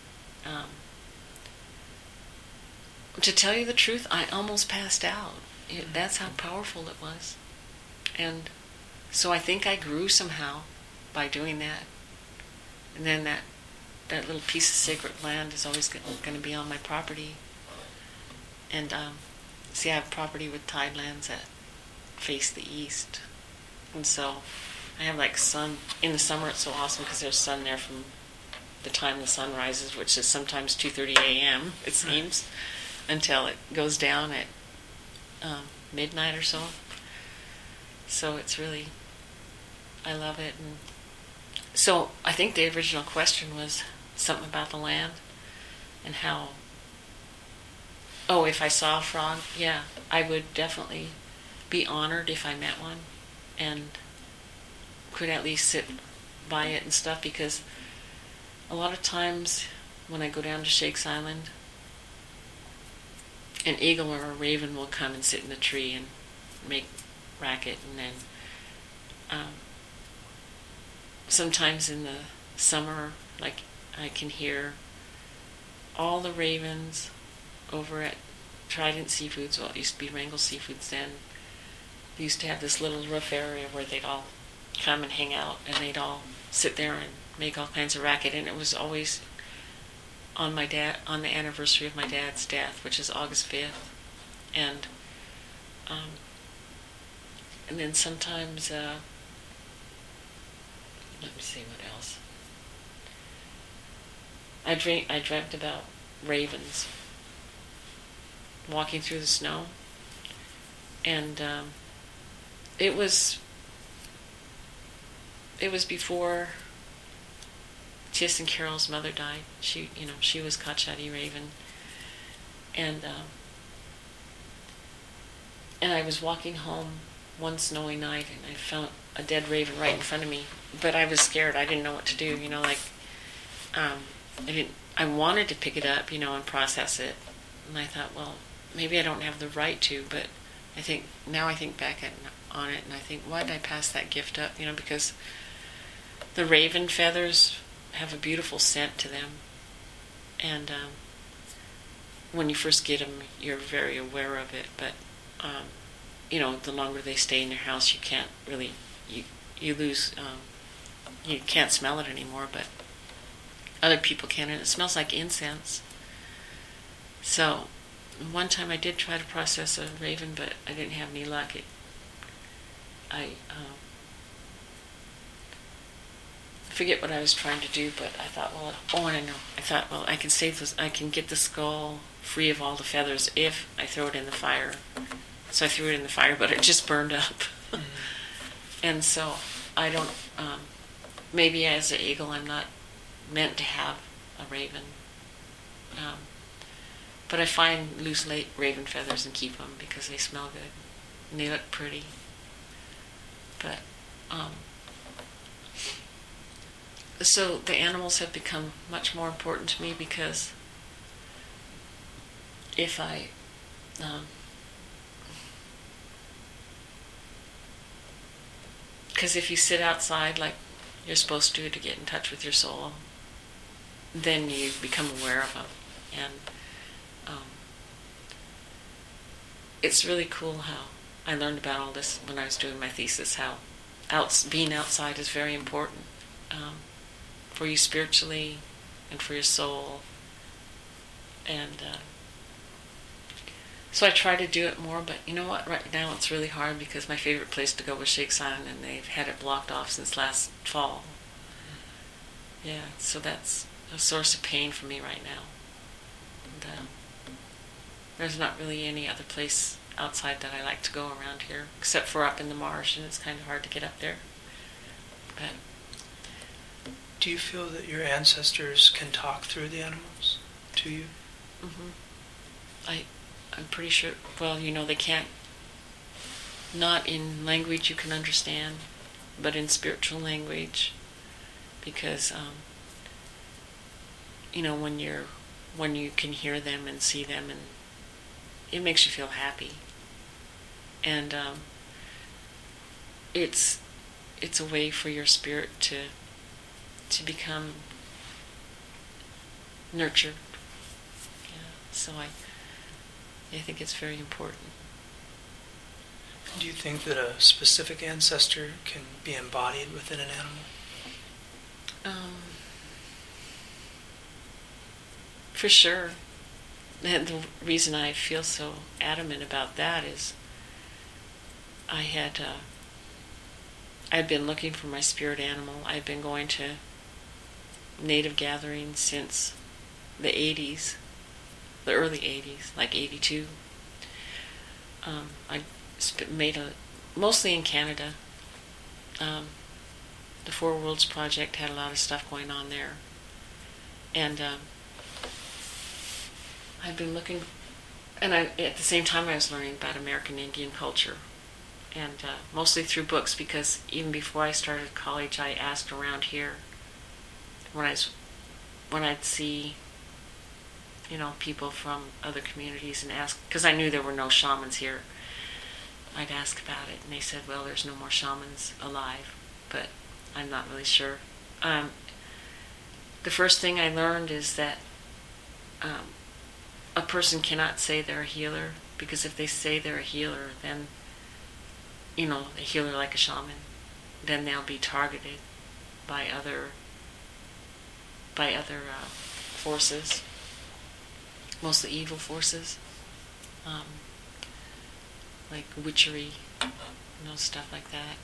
to tell you the truth, I almost passed out. That's how powerful it was. And so I think I grew somehow by doing that. And then that little piece of sacred land is always going to be on my property. And see, I have property with tidelands that face the east. And so I have like sun. In the summer it's so awesome because there's sun there from the time the sun rises, which is sometimes 2:30 a.m. it seems, until it goes down at midnight or so. So it's really, I love it. And so I think the original question was something about the land and how, if I saw a frog, yeah, I would definitely be honored if I met one and could at least sit by it and stuff, because a lot of times when I go down to Shakes Island, an eagle or a raven will come and sit in the tree and make racket, and then sometimes in the summer, like, I can hear all the ravens over at Trident Seafoods. Well, it used to be Wrangell Seafoods then. They used to have this little roof area where they'd all come and hang out, and they'd all sit there and make all kinds of racket. And it was always on the anniversary of my dad's death, which is August 5th. And then sometimes, let me see what else. I dreamt about ravens walking through the snow, and it was before Tis and Carol's mother died. She was Kachati Raven, and I was walking home one snowy night, and I found a dead raven right in front of me. But I was scared. I didn't know what to do. I wanted to pick it up, and process it. And I thought, well, maybe I don't have the right to. But I think back on it, and I think, why did I pass that gift up? Because the raven feathers have a beautiful scent to them, and when you first get them, you're very aware of it. But the longer they stay in your house, you can't really you lose. You can't smell it anymore, but other people can, and it smells like incense. So one time I did try to process a raven, but I didn't have any luck. I forget what I was trying to do, but I thought, I know. I thought, I can save this. I can get the skull free of all the feathers if I throw it in the fire. So I threw it in the fire, but it just burned up. And so I don't. Maybe as an eagle, I'm not meant to have a raven. But I find loose raven feathers and keep them because they smell good and they look pretty. But so the animals have become much more important to me, because if I because if you sit outside like you're supposed to get in touch with your soul, then you become aware of them. And it's really cool how I learned about all this when I was doing my thesis, how being outside is very important for you spiritually and for your soul. And so I try to do it more, but you know what? Right now it's really hard because my favorite place to go was Shakes Island, and they've had it blocked off since last fall. Yeah, so that's a source of pain for me right now. And, there's not really any other place outside that I like to go around here, except for up in the marsh, and it's kind of hard to get up there. But do you feel that your ancestors can talk through the animals to you? Mm-hmm. I'm pretty sure. Well, they can't. Not in language you can understand, but in spiritual language, because when you can hear them and see them, and it makes you feel happy. And it's a way for your spirit to become nurtured. Yeah. So I think it's very important. Do you think that a specific ancestor can be embodied within an animal? For sure. And the reason I feel so adamant about that is I'd been looking for my spirit animal. I'd been going to native gatherings since the 80s, the early 80s, like 82. I made mostly in Canada. The Four Worlds Project had a lot of stuff going on there. And I've been looking, and at the same time I was learning about American Indian culture, and mostly through books, because even before I started college I asked around here when I'd see people from other communities and ask, because I knew there were no shamans here. I'd ask about it, and they said, well, there's no more shamans alive, but I'm not really sure. The first thing I learned is that a person cannot say they're a healer, because if they say they're a healer, then, a healer like a shaman, then they'll be targeted by other forces, mostly evil forces, like witchery, stuff like that.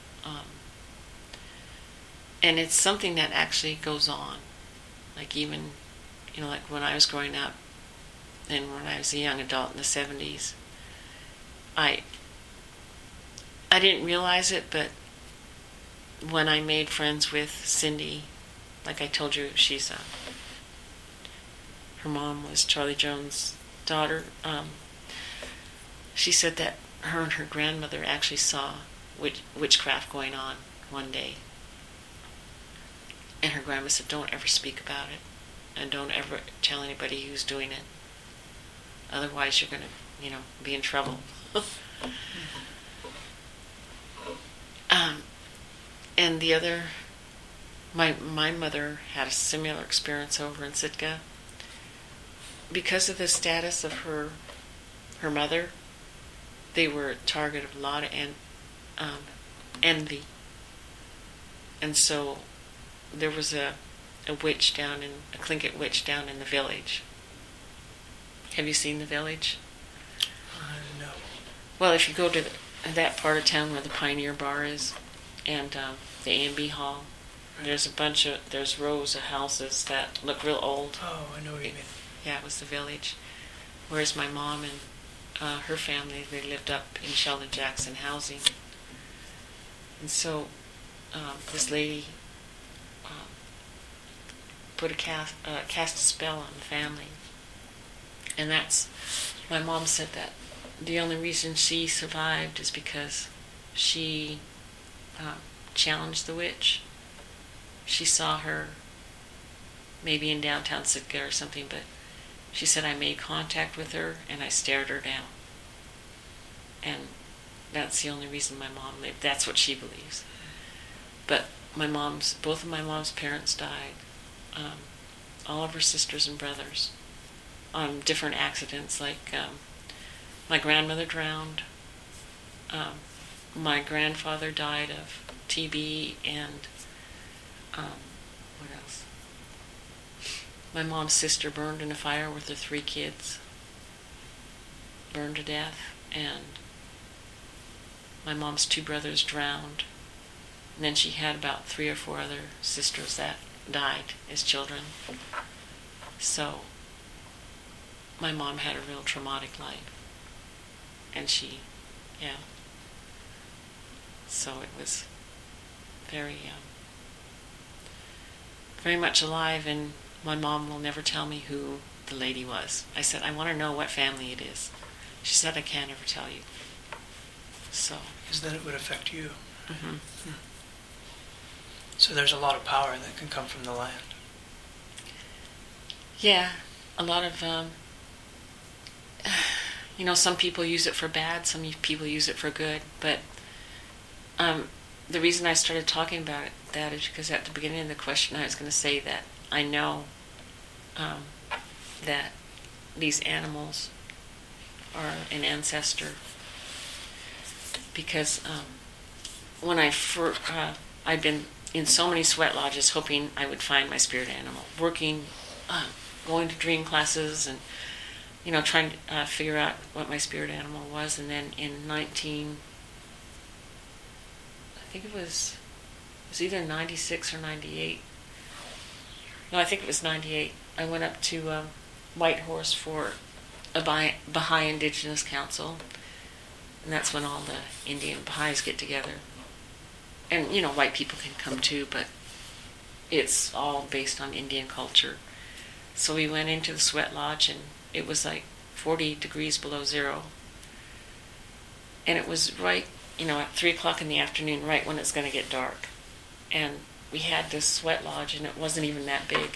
And it's something that actually goes on. Like even, like when I was growing up, and when I was a young adult in the 70s, I didn't realize it, but when I made friends with Cindy, like I told you, her mom was Charlie Jones' daughter. She said that her and her grandmother actually saw witchcraft going on one day. And her grandma said, don't ever speak about it, and don't ever tell anybody who's doing it. Otherwise you're going to, be in trouble. And the other, my mother had a similar experience over in Sitka. Because of the status of her mother, they were a target of a lot of envy. And so there was a Tlingit witch down in the village. Have you seen the village? No. Well, if you go to that part of town where the Pioneer Bar is, and the A&B Hall, right, there's rows of houses that look real old. Oh, I know what you mean. Yeah, it was the village. Whereas my mom and her family, they lived up in Sheldon Jackson housing. And so this lady cast a spell on the family. And my mom said that the only reason she survived is because she challenged the witch. She saw her maybe in downtown Sitka or something, but she said, I made contact with her and I stared her down. And that's the only reason my mom lived. That's what she believes. But both of my mom's parents died. All of her sisters and brothers on different accidents, like My grandmother drowned. My grandfather died of TB, and what else? My mom's sister burned in a fire with her 3 kids. Burned to death, and my mom's 2 brothers drowned. And then she had about 3 or 4 other sisters that died as children. So my mom had a real traumatic life. And so it was very, very much alive, and my mom will never tell me who the lady was. I said, I want to know what family it is. She said, I can't ever tell you. So. Because then it would affect you. Mm-hmm. So there's a lot of power that can come from the land. Yeah, a lot of, some people use it for bad, some people use it for good, but the reason I started talking about that is because at the beginning of the question I was going to say that I know that these animals are an ancestor, because when I'd been in so many sweat lodges hoping I would find my spirit animal, working, going to dream classes, and trying to figure out what my spirit animal was. And then in I think it was either 96 or 98. No, I think it was 98. I went up to Whitehorse for a Baha'i Indigenous Council, and that's when all the Indian Baha'is get together. And, white people can come too, but it's all based on Indian culture. So we went into the sweat lodge, and it was like 40 degrees below zero. And it was right, at 3 o'clock in the afternoon, right when it's going to get dark. And we had this sweat lodge, and it wasn't even that big.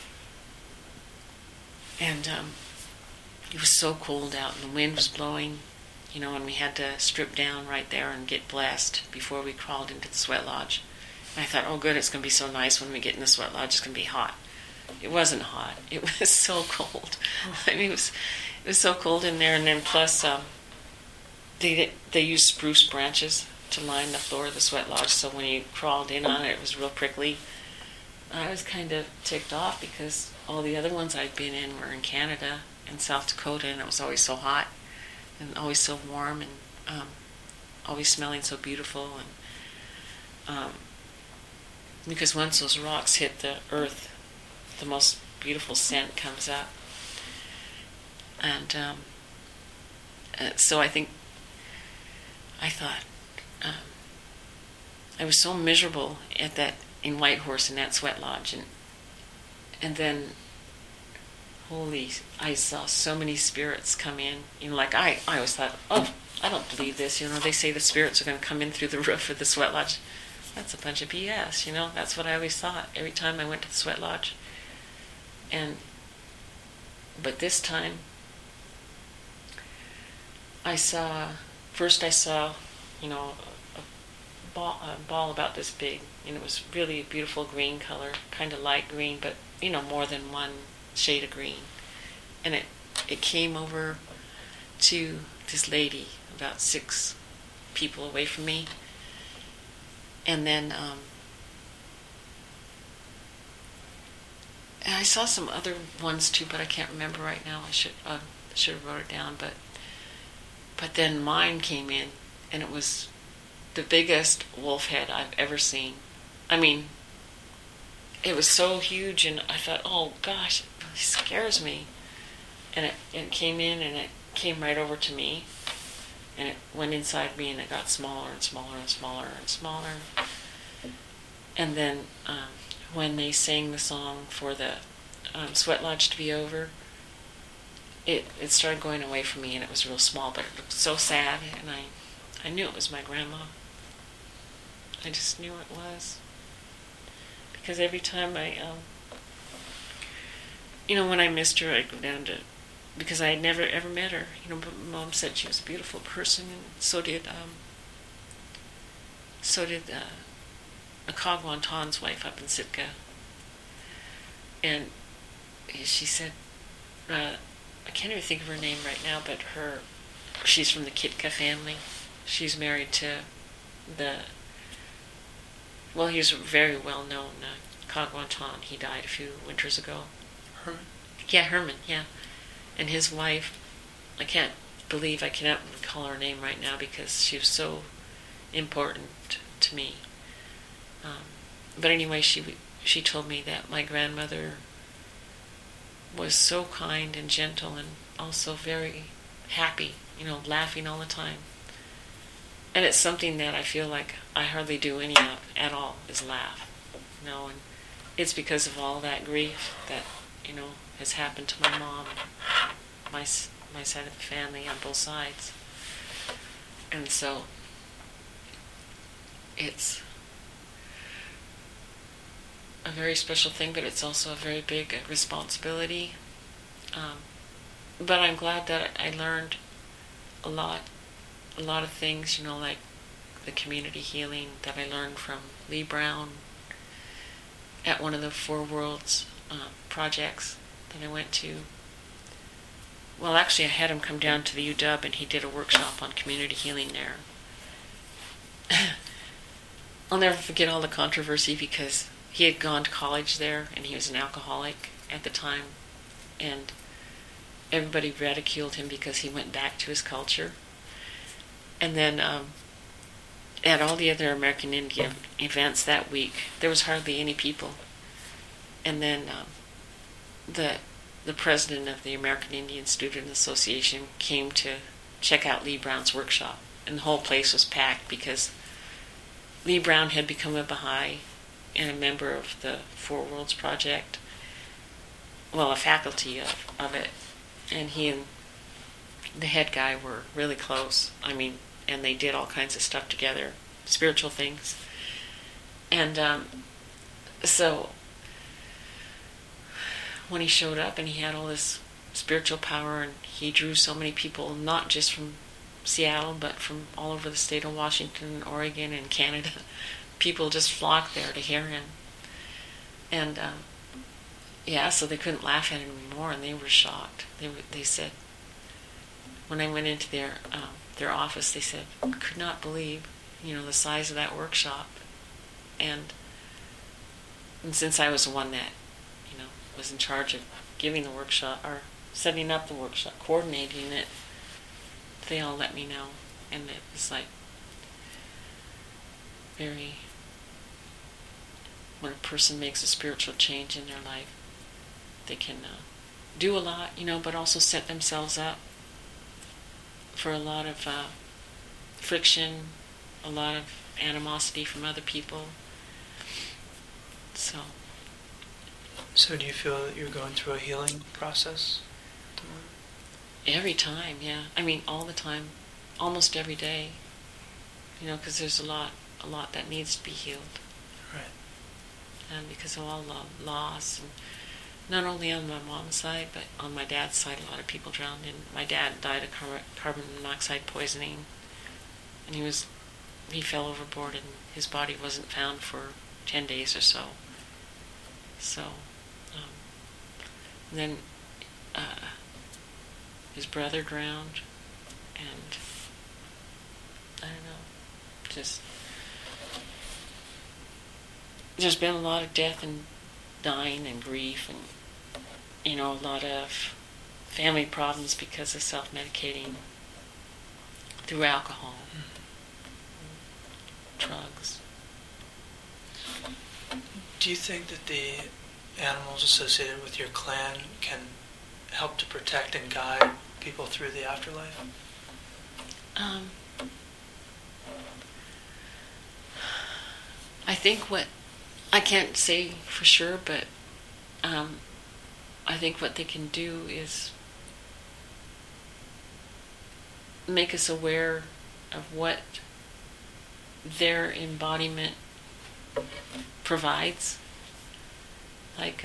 And it was so cold out, and the wind was blowing, and we had to strip down right there and get blessed before we crawled into the sweat lodge. And I thought, oh good, it's going to be so nice when we get in the sweat lodge, it's going to be hot. It wasn't hot. It was so cold. I mean, it was so cold in there, and then plus they used spruce branches to line the floor of the sweat lodge, so when you crawled in on it, it was real prickly. I was kind of ticked off because all the other ones I'd been in were in Canada and South Dakota, and it was always so hot and always so warm, and always smelling so beautiful. And because once those rocks hit the earth, the most beautiful scent comes up. And so I thought I was so miserable in Whitehorse in that sweat lodge, and then I saw so many spirits come in. Like I always thought, oh, I don't believe this. They say the spirits are going to come in through the roof of the sweat lodge. That's a bunch of BS. That's what I always thought every time I went to the sweat lodge. But this time, I saw a ball about this big, and it was really a beautiful green color, kind of light green, but more than one shade of green. And it came over to this lady about 6 people away from me, and then and I saw some other ones too, but I can't remember right now. I should have wrote it down, but then mine came in, and it was the biggest wolf head I've ever seen. I mean, it was so huge, and I thought, oh gosh, it really scares me. And it came in, and it came right over to me, and it went inside me, and it got smaller and smaller and smaller and smaller. And then when they sang the song for the sweat lodge to be over, it started going away from me, and it was real small, but it looked so sad, and I knew it was my grandma. I just knew it was. Because every time when I missed her, I'd go down to, because I had never ever met her. But Mom said she was a beautiful person, and so did Akagwan Tan's wife up in Sitka. And she said, I can't even think of her name right now, but she's from the Kitka family. She's married to he was very well known, Kagwantan. He died a few winters ago. Herman? Yeah, Herman, yeah. And his wife, I cannot recall her name right now because she was so important to me. But anyway, she told me that my grandmother was so kind and gentle and also very happy, laughing all the time. And it's something that I feel like I hardly do any of at all, is laugh. And it's because of all that grief that, has happened to my mom and my side of the family on both sides. And so it's a very special thing, but it's also a very big responsibility. But I'm glad that I learned a lot of things, like the community healing that I learned from Lee Brown at one of the Four Worlds projects that I went to. Well, actually, I had him come down to the UW, and he did a workshop on community healing there. I'll never forget all the controversy because he had gone to college there, and he was an alcoholic at the time, and everybody ridiculed him because he went back to his culture. And then at all the other American Indian events that week, there was hardly any people. And then the president of the American Indian Student Association came to check out Lee Brown's workshop. And the whole place was packed because Lee Brown had become a Baha'i and a member of the Four Worlds Project. Well, a faculty of it. And he and the head guy were really close. And they did all kinds of stuff together, spiritual things. And so when he showed up and he had all this spiritual power and he drew so many people, not just from Seattle, but from all over the state of Washington and Oregon and Canada, people just flocked there to hear him. And so they couldn't laugh at him anymore, and they were shocked. They said, when I went into their office, they said, could not believe, the size of that workshop. And since I was the one that, was in charge of giving the workshop, or setting up the workshop, coordinating it, they all let me know. And it was like very, when a person makes a spiritual change in their life, they can do a lot, but also set themselves up for a lot of friction, a lot of animosity from other people. So do you feel that you're going through a healing process at the moment? Every time, yeah. All the time, almost every day. Because there's a lot that needs to be healed. Right. And because of all the loss, and not only on my mom's side, but on my dad's side, a lot of people drowned. And my dad died of carbon monoxide poisoning, and he fell overboard, and his body wasn't found for 10 days or so. Then his brother drowned, and I don't know, there's been a lot of death and dying and grief, and a lot of family problems because of self-medicating through alcohol, drugs. Do you think that the animals associated with your clan can help to protect and guide people through the afterlife? I think I can't say for sure, but I think what they can do is make us aware of what their embodiment provides. Like,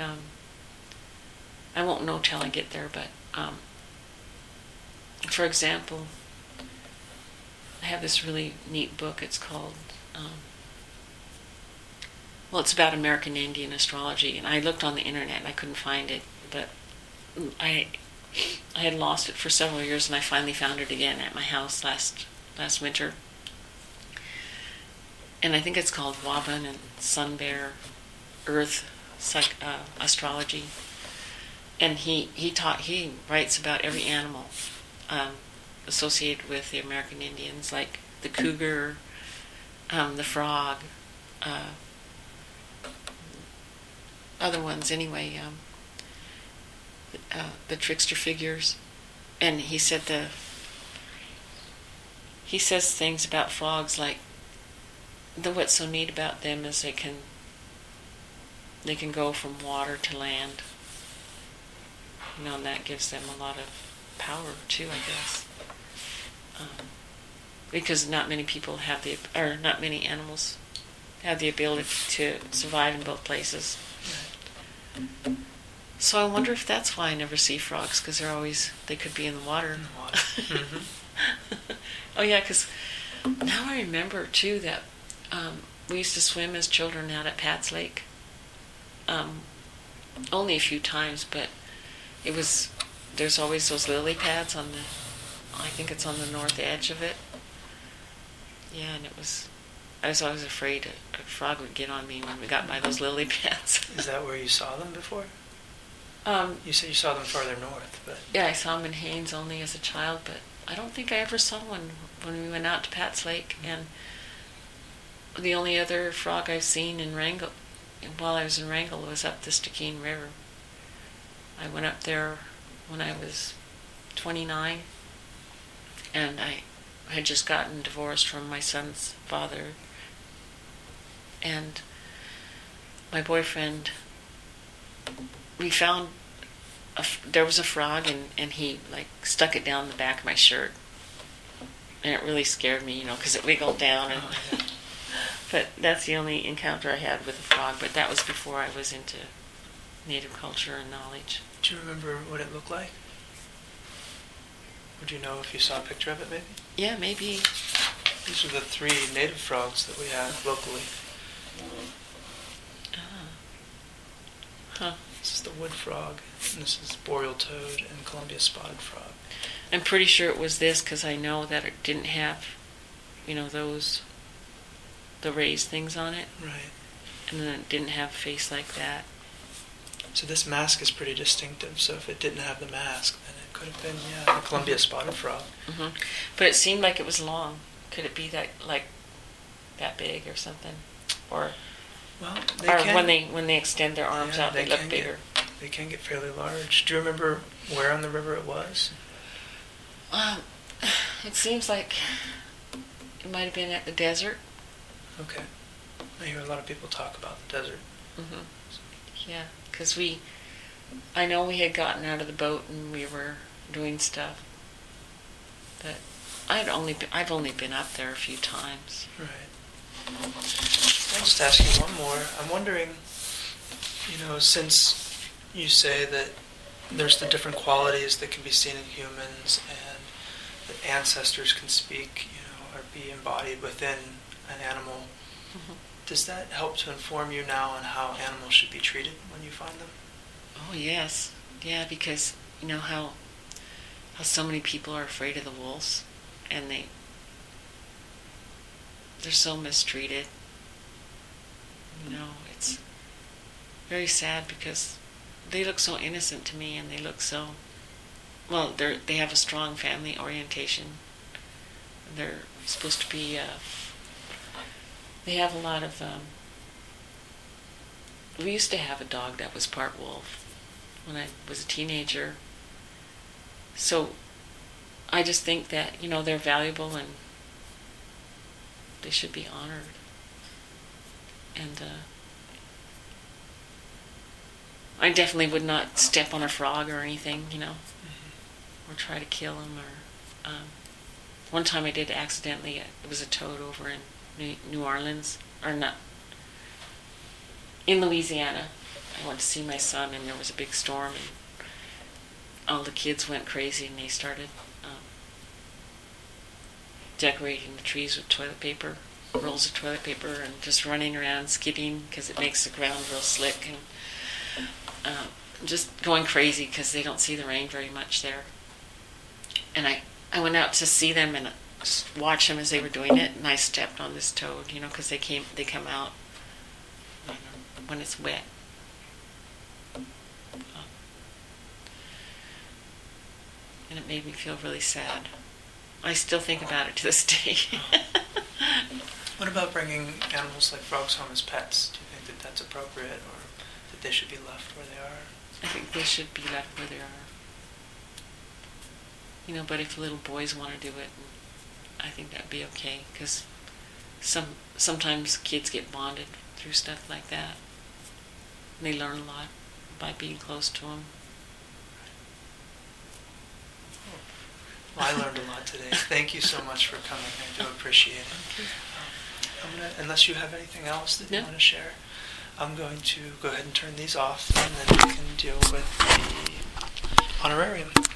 I won't know till I get there, but for example, I have this really neat book. It's called, it's about American Indian astrology, and I looked on the internet and I couldn't find it, but I I had lost it for several years, and I finally found it again at my house last winter. And I think it's called Waban and Sun Bear Earth Astrology. And he writes about every animal associated with the American Indians, like the cougar, the frog, other ones anyway, the trickster figures. And he says things about frogs like, what's so neat about them is they can go from water to land. And that gives them a lot of power too, I guess. Because not many animals have the ability to survive in both places. So I wonder if that's why I never see frogs, because they could be in the water. Mm-hmm. Oh yeah, because now I remember too that we used to swim as children out at Pat's Lake. Only a few times, but there's always those lily pads I think it's on the north edge of it. Yeah, and I was always afraid a frog would get on me when we got by those lily pads. Is that where you saw them before? You said you saw them farther north, but... Yeah, I saw them in Haines only as a child, but I don't think I ever saw one when we went out to Pat's Lake. And the only other frog I've seen in Wrangell, while I was in Wrangell, was up the Stikine River. I went up there when I was 29, and I had just gotten divorced from my son's father, and my boyfriend, we found there was a frog, and he stuck it down the back of my shirt, and it really scared me, because it wiggled down. And but that's the only encounter I had with a frog. But that was before I was into native culture and knowledge. Do you remember what it looked like? Would you know if you saw a picture of it, maybe? Yeah, maybe. These are the 3 native frogs that we have locally. Huh. This is the wood frog, and this is boreal toad and Columbia spotted frog. I'm pretty sure it was this, because I know that it didn't have, the raised things on it. Right. And then it didn't have a face like that. So this mask is pretty distinctive, so if it didn't have the mask, then it could have been, the Columbia spotted frog. Mm-hmm. But it seemed like it was long. Could it be that big or something? Or when they extend their arms out, they look bigger. They can get fairly large. Do you remember where on the river it was? It seems like it might have been at the desert. Okay. I hear a lot of people talk about the desert. Mm-hmm. Yeah, because I know we had gotten out of the boat and we were doing stuff, but I've only been up there a few times. Right. I'll just ask you one more. I'm wondering, since you say that there's the different qualities that can be seen in humans and that ancestors can speak, or be embodied within an animal, mm-hmm. Does that help to inform you now on how animals should be treated when you find them? Oh, yes. Yeah, because how so many people are afraid of the wolves, and they're so mistreated. It's very sad because they look so innocent to me, and they look so... Well, they have a strong family orientation. They're supposed to be... They have a lot of... we used to have a dog that was part wolf when I was a teenager. So I just think that, they're valuable and they should be honored. And I definitely would not step on a frog or anything, Mm-hmm. or try to kill him. Or one time I did accidentally. It was a toad over in New Orleans, or not, in Louisiana. I went to see my son, and there was a big storm, and all the kids went crazy, and they started decorating the trees with toilet paper, rolls of toilet paper, and just running around skidding because it makes the ground real slick. And just going crazy because they don't see the rain very much there. And I went out to see them and just watch them as they were doing it, and I stepped on this toad, because they come out when it's wet. And it made me feel really sad. I still think about it to this day. What about bringing animals like frogs home as pets? Do you think that that's appropriate, or that they should be left where they are? I think they should be left where they are. But if little boys want to do it, I think that'd be okay, because sometimes kids get bonded through stuff like that. And they learn a lot by being close to them. Well, I learned a lot today. Thank you so much for coming. I do appreciate it. Unless you have anything else that you want to share, I'm going to go ahead and turn these off, and then we can deal with the honorarium.